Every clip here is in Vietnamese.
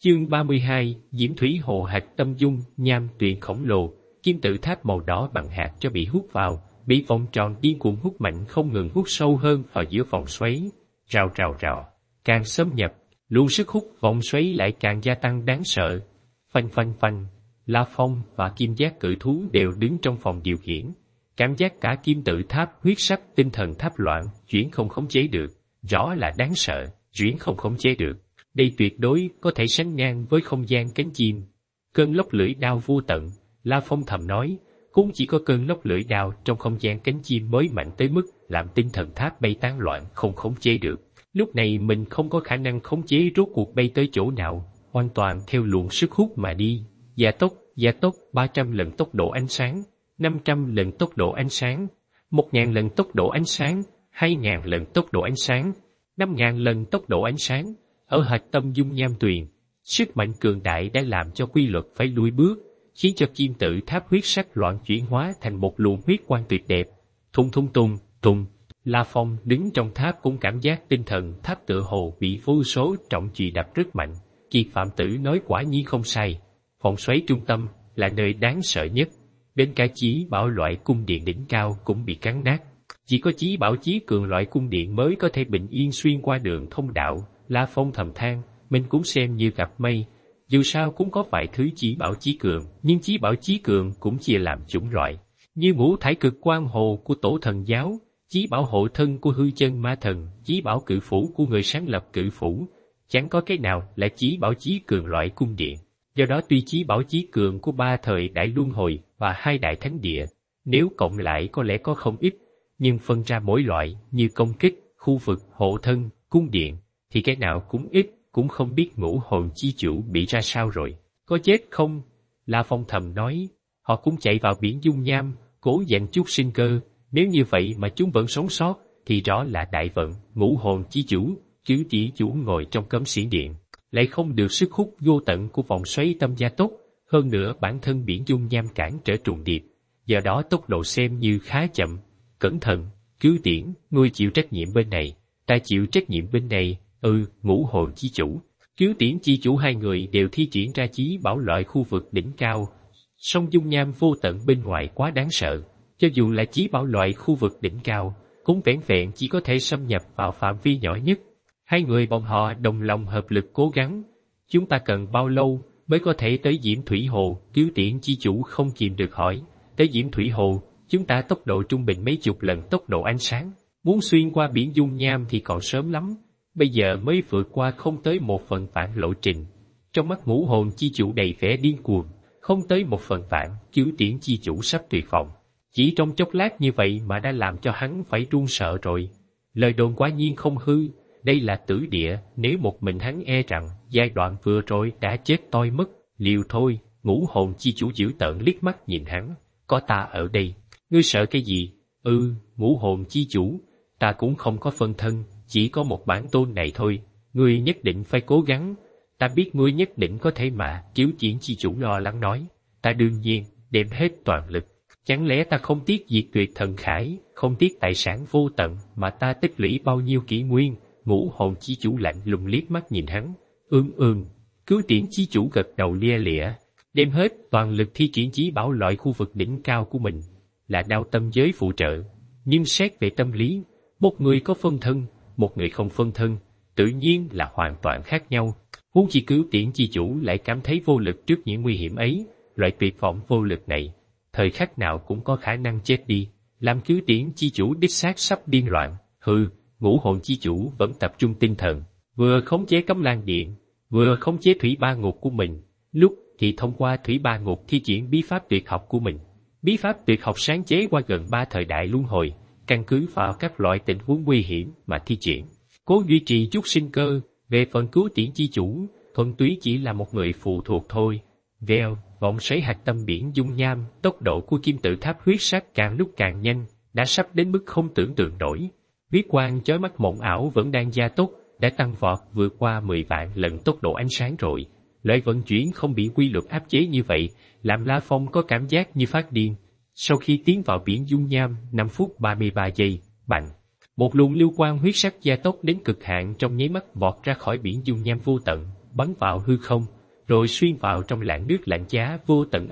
Chương 32, Diễm Thủy Hồ hạt tâm dung, nham tuyền khổng lồ, kim tự tháp màu đỏ bằng hạt cho bị hút vào, bị vòng tròn điên cuồng hút mạnh không ngừng hút sâu hơn vào giữa vòng xoáy. Rào rào rào, càng xâm nhập, luồng sức hút vòng xoáy lại càng gia tăng đáng sợ. Phanh phanh phanh, La Phong và Kim Giác cự thú đều đứng trong phòng điều khiển. Cảm giác cả kim tự tháp, huyết sắc, tinh thần tháp loạn, chuyển không khống chế được. Rõ là đáng sợ, chuyển không khống chế được. Đây tuyệt đối có thể sánh ngang với không gian cánh chim. Cơn lốc lưỡi đao vô tận, La Phong thầm nói, cũng chỉ có cơn lốc lưỡi đao trong không gian cánh chim mới mạnh tới mức làm tinh thần tháp bay tán loạn không khống chế được. Lúc này mình không có khả năng khống chế rốt cuộc bay tới chỗ nào, hoàn toàn theo luồng sức hút mà đi. Gia tốc 300 lần tốc độ ánh sáng, 500 lần tốc độ ánh sáng, 1000 lần tốc độ ánh sáng, 2000 lần tốc độ ánh sáng, 5000 lần tốc độ ánh sáng. Ở hạch tâm dung nham tuyền, sức mạnh cường đại đã làm cho quy luật phải lùi bước, khiến cho kim tự tháp huyết sắc loạn chuyển hóa thành một luồng huyết quang tuyệt đẹp. Thung thung tung, tung. La Phong đứng trong tháp cũng cảm giác tinh thần tháp tựa hồ bị vô số trọng chùy đập rất mạnh. Kiệt Phạm Tử nói quả nhiên không sai. Vòng xoáy trung tâm là nơi đáng sợ nhất. Đến cả chí bảo loại cung điện đỉnh cao cũng bị cắn nát. Chỉ có chí bảo chí cường loại cung điện mới có thể bình yên xuyên qua đường thông đạo. La Phong thầm than, mình cũng xem như gặp may. Dù sao cũng có vài thứ chí bảo chí cường, nhưng chí bảo chí cường cũng chia làm chủng loại. Như ngũ thải cực quang hồ của tổ thần giáo, chí bảo hộ thân của hư chân ma thần, chí bảo cự phủ của người sáng lập cự phủ. Chẳng có cái nào là chí bảo chí cường loại cung điện. Do đó tuy chí bảo chí cường của 3 thời đại luân hồi và 2 đại thánh địa, nếu cộng lại có lẽ có không ít, nhưng phân ra mỗi loại như công kích, khu vực, hộ thân, cung điện, thì cái nào cũng ít, cũng không biết ngũ hồn chi chủ bị ra sao rồi. Có chết không? La Phong thầm nói, họ cũng chạy vào biển dung nham, cố dành chút sinh cơ, nếu như vậy mà chúng vẫn sống sót, thì rõ là đại vận, ngũ hồn chi chủ, chứ chỉ chủ ngồi trong cấm sĩ điện, lại không được sức hút vô tận của vòng xoáy tâm gia tốc, hơn nữa bản thân biển dung nham cản trở trùng điệp, do đó tốc độ xem như khá chậm. Cẩn thận, Cứu Tiễn, ngươi chịu trách nhiệm bên này, ta chịu trách nhiệm bên này. Ngũ hồn chi chủ, Cứu Tiễn chi chủ hai người đều thi triển ra chí bảo loại khu vực đỉnh cao. Song dung nham vô tận bên ngoài quá đáng sợ, cho dù là chí bảo loại khu vực đỉnh cao, cũng vẻn vẹn chỉ có thể xâm nhập vào phạm vi nhỏ nhất. Hai người bọn họ đồng lòng hợp lực cố gắng. Chúng ta cần bao lâu mới có thể tới Diễm Thủy Hồ? Cứu Tiễn chi chủ không kìm được hỏi. Tới Diễm Thủy Hồ, chúng ta tốc độ trung bình mấy chục lần tốc độ ánh sáng. Muốn xuyên qua biển dung nham thì còn sớm lắm. Bây giờ mới vượt qua không tới 1/1000 lộ trình. Trong mắt ngũ hồn chi chủ đầy vẻ điên cuồng, không tới 1/1000, Cứu Tiễn chi chủ sắp tuyệt vọng. Chỉ trong chốc lát như vậy mà đã làm cho hắn phải run sợ rồi. Lời đồn quả nhiên không hư, đây là tử địa, nếu một mình hắn e rằng giai đoạn vừa rồi đã chết toi mất, liều thôi. Ngũ hồn chi chủ dữ tợn liếc mắt nhìn hắn, có ta ở đây, ngươi sợ cái gì? Ngũ hồn chi chủ, ta cũng không có phân thân, chỉ có một bản tôn này thôi, ngươi nhất định phải cố gắng, ta biết ngươi nhất định có thể mà. Cứu Tiễn chi chủ lo lắng nói, ta đương nhiên đem hết toàn lực, chẳng lẽ ta không tiếc diệt tuyệt thần khải, không tiếc tài sản vô tận mà ta tích lũy bao nhiêu kỷ nguyên? Ngũ hồn chi chủ lạnh lùng liếc mắt nhìn hắn, Cứu Tiễn chi chủ gật đầu lia lịa, đem hết toàn lực thi triển chí bảo loại khu vực đỉnh cao của mình, là đao tâm giới phụ trợ. Nhưng xét về tâm lý, một người có phân thân, một người không phân thân, tự nhiên là hoàn toàn khác nhau. Huống chi Cứu Tiễn chi chủ lại cảm thấy vô lực trước những nguy hiểm ấy, loại tuyệt vọng vô lực này, thời khắc nào cũng có khả năng chết đi, làm Cứu Tiễn chi chủ đích xác sắp điên loạn. Ngũ hồn chi chủ vẫn tập trung tinh thần, vừa khống chế Cấm Lan Điện, vừa khống chế Thủy Ba Ngục của mình, lúc thì thông qua Thủy Ba Ngục thi triển bí pháp tuyệt học của mình. Bí pháp tuyệt học sáng chế qua gần 3 thời đại luân hồi, căn cứ vào các loại tình huống nguy hiểm mà thi triển, cố duy trì chút sinh cơ. Về phần Cứu Tiễn chi chủ, thuần túy chỉ là một người phụ thuộc thôi. Vòng xoáy hạch tâm biển dung nham, tốc độ của kim tự tháp huyết sắc càng lúc càng nhanh, đã sắp đến mức không tưởng tượng nổi. Huyết quang chói mắt mộng ảo vẫn đang gia tốc, đã tăng vọt vượt qua 10 vạn lần tốc độ ánh sáng rồi. Loại vận chuyển không bị quy luật áp chế như vậy, làm La Phong có cảm giác như phát điên. Sau khi tiến vào biển dung nham 5 phút 33 giây, bành, một luồng lưu quang huyết sắc gia tốc đến cực hạn trong nháy mắt vọt ra khỏi biển dung nham vô tận, bắn vào hư không, rồi xuyên vào trong làn nước lạnh giá vô tận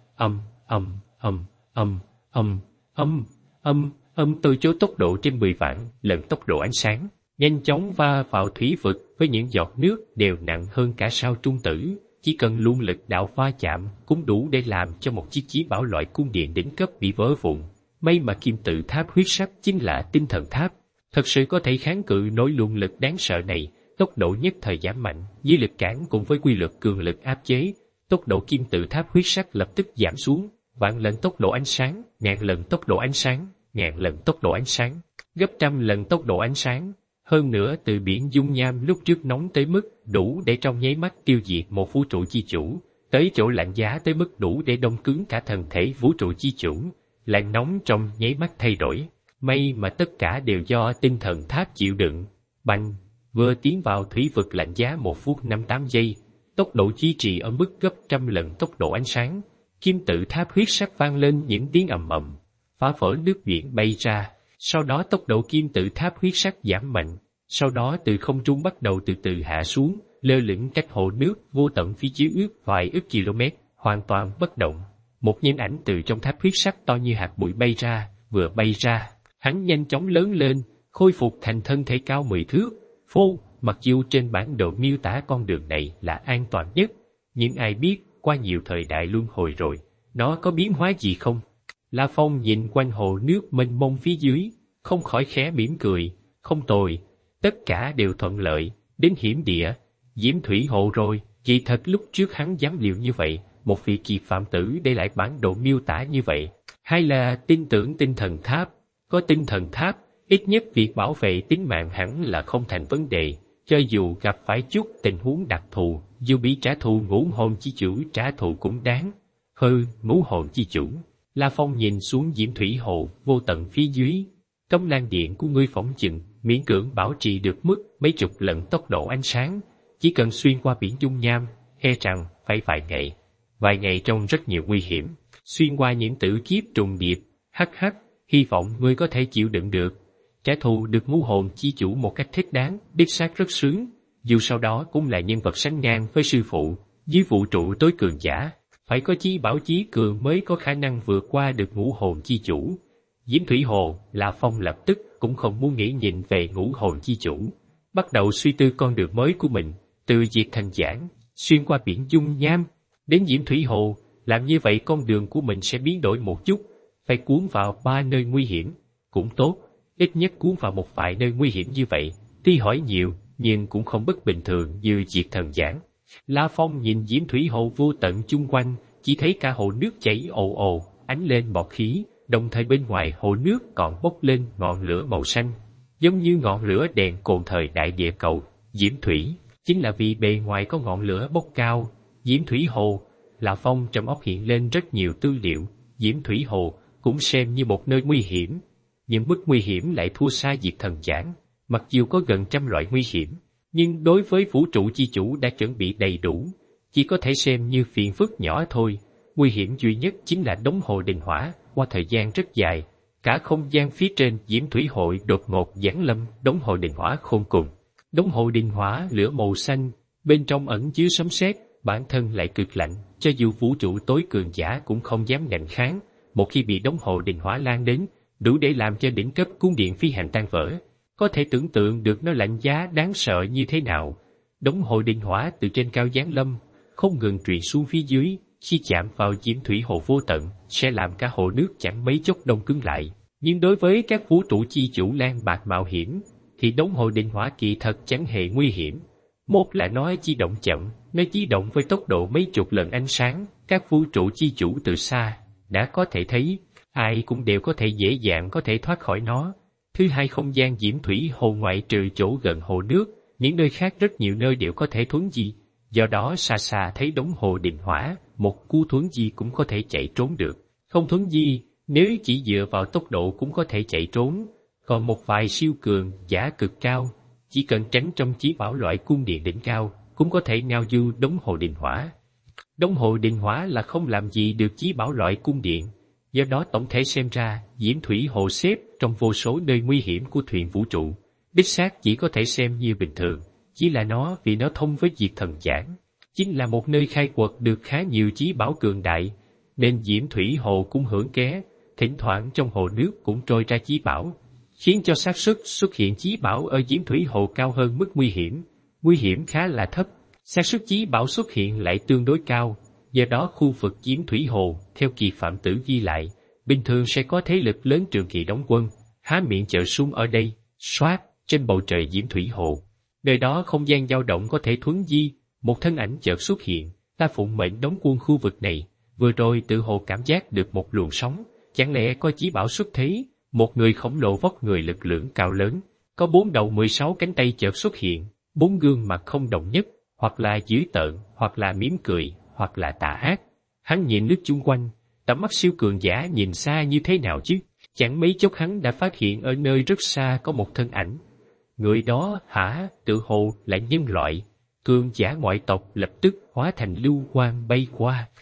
từ chỗ tốc độ trên 10 vạn lần tốc độ ánh sáng, nhanh chóng va vào thủy vực với những giọt nước đều nặng hơn cả sao trung tử. Chỉ cần luồng lực đạo va chạm cũng đủ để làm cho một chiếc chí bảo loại cung điện đỉnh cấp bị vỡ vụn. May mà kim tự tháp huyết sắc chính là tinh thần tháp, thật sự có thể kháng cự nỗi luồng lực đáng sợ này. Tốc độ nhất thời giảm mạnh, dưới lực cản cùng với quy luật cường lực áp chế, tốc độ kim tự tháp huyết sắc lập tức giảm xuống, vạn lần tốc độ ánh sáng, ngàn lần tốc độ ánh sáng, ngàn lần tốc độ ánh sáng, gấp trăm lần tốc độ ánh sáng. Hơn nữa từ biển dung nham lúc trước nóng tới mức đủ để trong nháy mắt tiêu diệt một vũ trụ chi chủ, tới chỗ lạnh giá tới mức đủ để đông cứng cả thần thể vũ trụ chi chủ, lạnh nóng trong nháy mắt thay đổi. May mà tất cả đều do tinh thần tháp chịu đựng. Bành, vừa tiến vào thủy vực lạnh giá 1 phút 58 giây, tốc độ duy trì ở mức gấp trăm lần tốc độ ánh sáng. Kim tự tháp huyết sắc vang lên những tiếng ầm ầm, phá vỡ nước biển bay ra. Sau đó tốc độ kim tự tháp huyết sắc giảm mạnh, sau đó từ không trung bắt đầu từ từ hạ xuống, lơ lửng cách hồ nước vô tận phía dưới vài ức km, hoàn toàn bất động. Một nhân ảnh từ trong tháp huyết sắc to như hạt bụi bay ra, vừa bay ra, hắn nhanh chóng lớn lên, khôi phục thành thân thể cao 10 thước. Mặc dù trên bản đồ miêu tả con đường này là an toàn nhất, nhưng ai biết qua nhiều thời đại luân hồi rồi, nó có biến hóa gì không? La Phong nhìn quanh hồ nước mênh mông phía dưới, không khỏi khẽ mỉm cười. Không tồi, tất cả đều thuận lợi, đến hiểm địa, Diễm Thủy Hồ rồi. Kỳ thật lúc trước hắn dám liều như vậy, một vị kỳ phạm tử để lại bản đồ miêu tả như vậy. Hay là tin tưởng tinh thần tháp? Có tinh thần tháp, ít nhất việc bảo vệ tính mạng hẳn là không thành vấn đề. Cho dù gặp phải chút tình huống đặc thù, dù bị trả thù ngũ hồn chi chủ trả thù cũng đáng. Ngũ hồn chi chủ. La Phong nhìn xuống Diễm Thủy Hồ vô tận phía dưới. Cấm lan điện của ngươi phỏng chừng miễn cưỡng bảo trì được mức mấy chục lần tốc độ ánh sáng. Chỉ cần xuyên qua biển dung nham, e rằng phải vài ngày. Vài ngày trông rất nhiều nguy hiểm. Xuyên qua những tử kiếp trùng điệp. Hy vọng ngươi có thể chịu đựng được. Trả thù được ngũ hồn chi chủ một cách thích đáng, đích xác rất sướng. Dù sau đó cũng là nhân vật sánh ngang với sư phụ, dưới vũ trụ tối cường giả. Phải có chí bảo chí cường mới có khả năng vượt qua được ngũ hồn chi chủ. Diễm Thủy Hồ, La Phong lập tức cũng không muốn nghĩ nhìn về ngũ hồn chi chủ. Bắt đầu suy tư con đường mới của mình, từ diệt thành giảng, xuyên qua biển dung nham, đến Diễm Thủy Hồ. Làm như vậy con đường của mình sẽ biến đổi một chút, phải cuốn vào 3 nơi nguy hiểm. Cũng tốt, ít nhất cuốn vào một vài nơi nguy hiểm như vậy, tuy hỏi nhiều, nhưng cũng không bất bình thường như diệt thần giảng. La Phong nhìn Diễm Thủy Hồ vô tận chung quanh, chỉ thấy cả hồ nước chảy ồ ồ, ánh lên bọt khí, đồng thời bên ngoài hồ nước còn bốc lên ngọn lửa màu xanh, giống như ngọn lửa đèn cồn thời đại địa cầu. Diễm Thủy, chính là vì bề ngoài có ngọn lửa bốc cao. Diễm Thủy Hồ, La Phong trong óc hiện lên rất nhiều tư liệu. Diễm Thủy Hồ cũng xem như một nơi nguy hiểm, nhưng mức nguy hiểm lại thua xa diệt thần giảng. Mặc dù có gần trăm loại nguy hiểm, nhưng đối với vũ trụ chi chủ đã chuẩn bị đầy đủ, chỉ có thể xem như phiền phức nhỏ thôi. Nguy hiểm duy nhất chính là đống hồ đình hỏa, qua thời gian rất dài, cả không gian phía trên Diễm Thủy Hội đột ngột giáng lâm đống hồ đình hỏa khôn cùng. Đống hồ đình hỏa lửa màu xanh, bên trong ẩn chứa sấm sét, bản thân lại cực lạnh, cho dù vũ trụ tối cường giả cũng không dám ngạnh kháng. Một khi bị đống hồ đình hỏa lan đến, đủ để làm cho đỉnh cấp cung điện phi hành tan vỡ. Có thể tưởng tượng được nó lạnh giá đáng sợ như thế nào. Đống hồ đình hỏa từ trên cao giáng lâm, không ngừng truyền xuống phía dưới, khi chạm vào Diễm Thủy Hồ vô tận, sẽ làm cả hồ nước chẳng mấy chốc đông cứng lại. Nhưng đối với các vũ trụ chi chủ lan bạc mạo hiểm, thì đống hồ đình hỏa kỳ thật chẳng hề nguy hiểm. Một là nó di động chậm, nó di động với tốc độ mấy chục lần ánh sáng, các vũ trụ chi chủ từ xa đã có thể thấy, ai cũng đều có thể dễ dàng có thể thoát khỏi nó. Thứ hai, không gian Diễm Thủy Hồ ngoại trừ chỗ gần hồ nước, những nơi khác rất nhiều nơi đều có thể thuấn di. Do đó xa xa thấy đống hồ đình hỏa, một cú thuấn di cũng có thể chạy trốn được. Không thuấn di, nếu chỉ dựa vào tốc độ cũng có thể chạy trốn. Còn một vài siêu cường giả cực cao, chỉ cần tránh trong chí bảo loại cung điện đỉnh cao, cũng có thể ngao du đống hồ đình hỏa. Đống hồ đình hỏa là không làm gì được chí bảo loại cung điện. Do đó tổng thể xem ra, Diễm Thủy Hồ xếp trong vô số nơi nguy hiểm của thuyền vũ trụ, đích xác chỉ có thể xem như bình thường. chỉ là nó vì nó thông với Diệt Thần Giảng, chính là một nơi khai quật được khá nhiều chí bảo cường đại, nên Diễm Thủy Hồ cũng hưởng ké, thỉnh thoảng trong hồ nước cũng trôi ra chí bảo, khiến cho xác suất xuất hiện chí bảo ở Diễm Thủy Hồ cao hơn mức nguy hiểm khá là thấp, xác suất chí bảo xuất hiện lại tương đối cao. Do đó khu vực Diễm Thủy Hồ, theo Kỳ Phạm Tử ghi lại, bình thường sẽ có thế lực lớn trường kỳ đóng quân, há miệng chợ súng ở đây, soát, trên bầu trời Diễm Thủy Hồ. Nơi đó không gian dao động có thể thuấn di, một thân ảnh chợt xuất hiện, ta phụng mệnh đóng quân khu vực này, vừa rồi tự hồ cảm giác được một luồng sóng, chẳng lẽ có chí bảo xuất thế, một người khổng lồ vóc người lực lưỡng cao lớn, có 4 đầu 16 cánh tay chợt xuất hiện, 4 gương mặt không đồng nhất, hoặc là dữ tợn, hoặc là mỉm cười, hoặc là tà ác. Hắn nhìn nước chung quanh, tầm mắt siêu cường giả nhìn xa như thế nào chứ? Chẳng mấy chốc hắn đã phát hiện ở nơi rất xa có một thân ảnh. Người đó hả, tự hồ là nhân loại. Cường giả ngoại tộc lập tức hóa thành lưu quang bay qua,